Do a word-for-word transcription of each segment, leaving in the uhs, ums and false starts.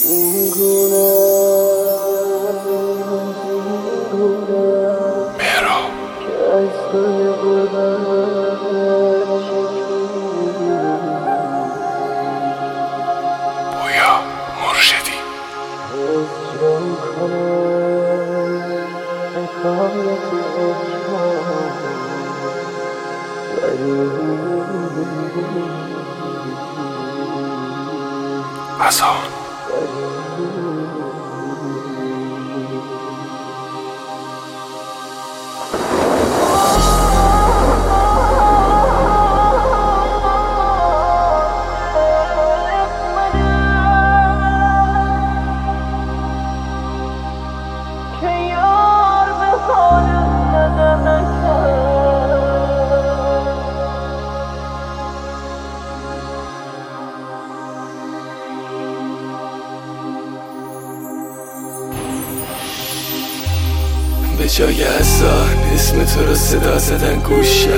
بویا مرشدی اذان به جای اذان اسم تو رو صدا زدن گوشم،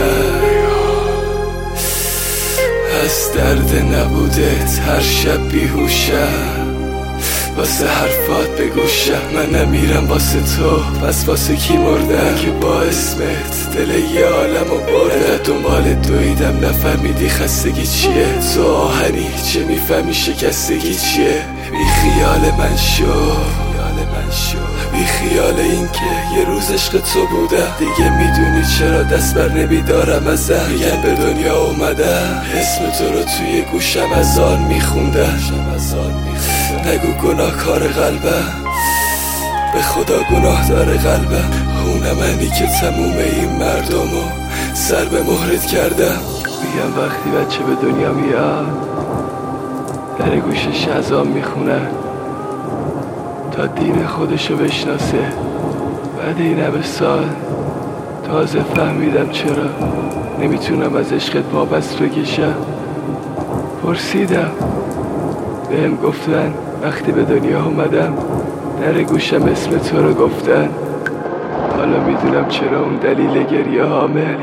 از درد نبودت هر شب بیهوشم، واسه حرفات بگوشم. من نمیرم واسه تو، پس واسه کی مردم که با اسمت دل یه عالمو بردم. دنبال دویدم نفهمیدی خستگی چیه، تو آهنی چه میفهمی شکستگی چیه. بی خیال من شو، بی خیال این که یه روز عشق تو بودم. دیگه میدونی چرا دست بر نمیدارم ازم، میگن به دنیا اومدم اسم تو رو توی گوشم اذان میخوندم. نگو گناه کار قلبم، به خدا گناه داره قلبم. اونم منی که تموم این مردمو سر به مهرت کردم. میگم وقتی بچه به دنیا میاد در گوشش اذان میخونن تا دین خودشو بشناسه. بعد این همه سال تازه فهمیدم چرا نمیتونم از عشقت وابست بکشم. پرسیدم، بهم گفتن وقتی به دنیا اومدم در گوشم اسم تو رو گفتن. حالا میدونم چرا اون دلیل گریه هامه.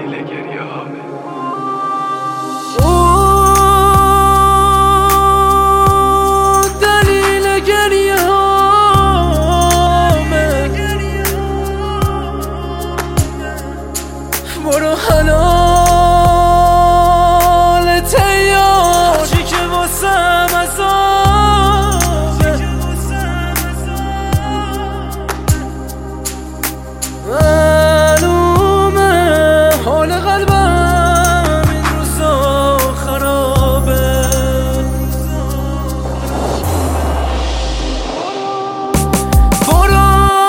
برو حلال تیار چی که واسم عذابه. معلومه حال قلبم این روزا خرابه. برو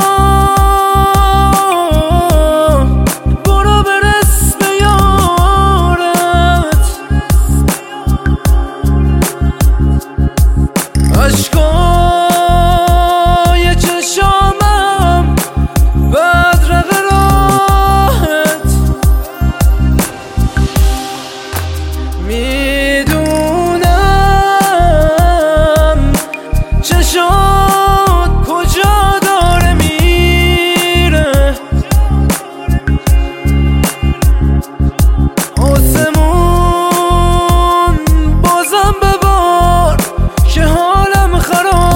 عشقای چشامم بدرق راحت، میدونم چشات کجا داره میره. آسمون بازم ببار که حالم خرابه.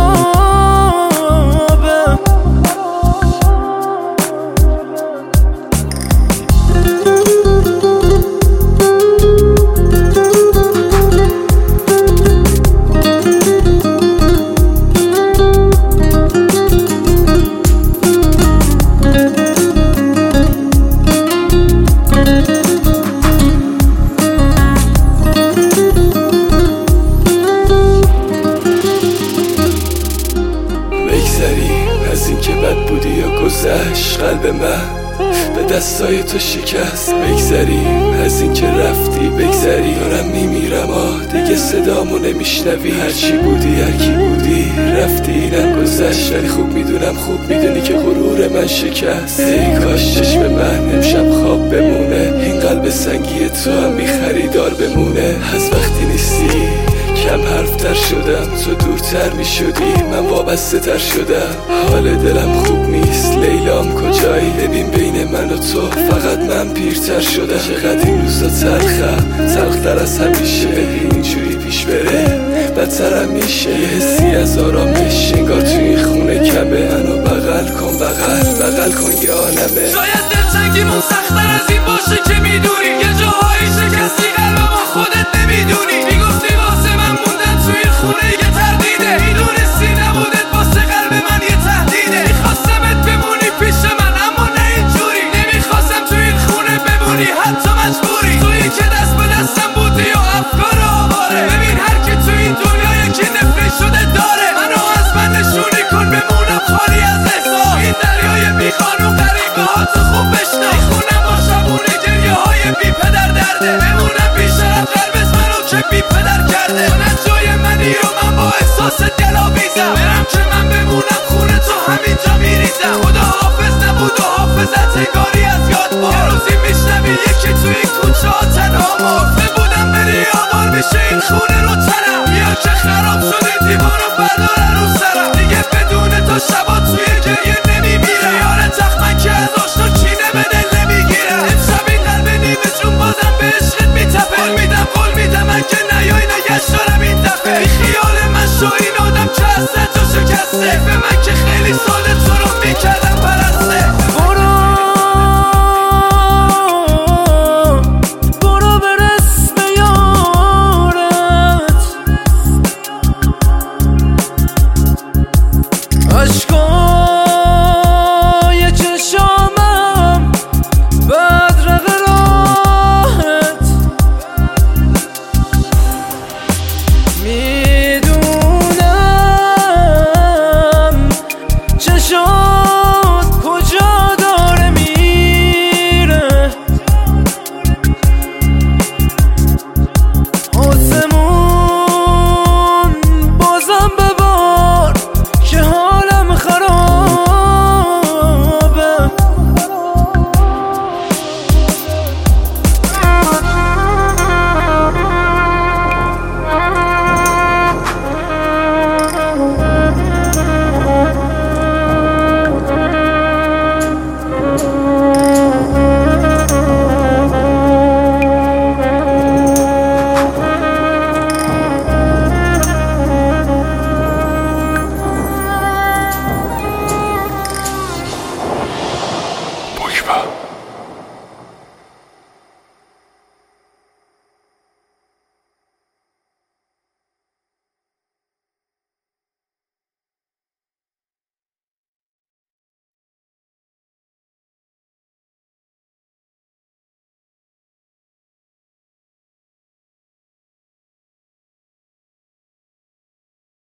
از این که بد بودی یا گذشت قلب من به دستای تو شکست. بگذریم از این که رفتی، بگذری دارم میمیرم آه دیگه صدامو نمیشنوی. هرچی بودی هرکی بودی رفتی اینم گذشت، ولی خوب میدونم خوب میدونی که غرور من شکست. ای کاش چشم من امشب خواب بمونه، این قلب سنگی تو هم بی خریدار بمونه. از وقتی نیستی کم حرفتر شدم، تو دورتر می شدی من وابسته تر شدم. حال دلم خوب نیست، لیلام کجایی؟ ببین بین من و تو فقط من پیرتر شدم. چقدر این روزا تلخم، تلختر از همیشه. اینجوری پیش بره بدترم میشه یه حسی از آرامش انگار توی این خونه کمه. منو بغل کن بغل بغل کن یه عالمه. شاید دلتنگیمون سخت‌تر از این باشه که میدونی، یه جاهایی شکستی قلبمو خودت نمیدونی.